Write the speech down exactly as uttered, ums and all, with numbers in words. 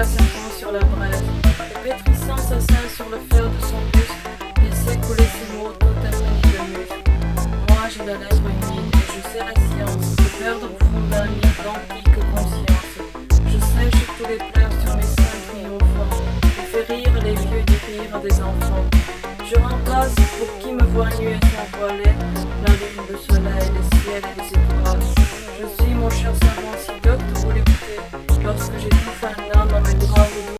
serpent sur la braise, et pétrissant sa sein sur le fer de son buste, laissait couler ses mots tout imprégnis de muscle. Moi j'ai la lèvre humide, et je sais la science de perdre au fond d'un lit d'antique conscience. Je sèche tous les pleurs sur mes seins triomphants, et fais rire les vieux du rire des enfants. Je remplace pour qui me voit nu et sans voilet la lune, le soleil, les ciels et les étoiles. Je suis mon cher savant si docte vous l'écoutez, lorsque j'étouffe un homme à mes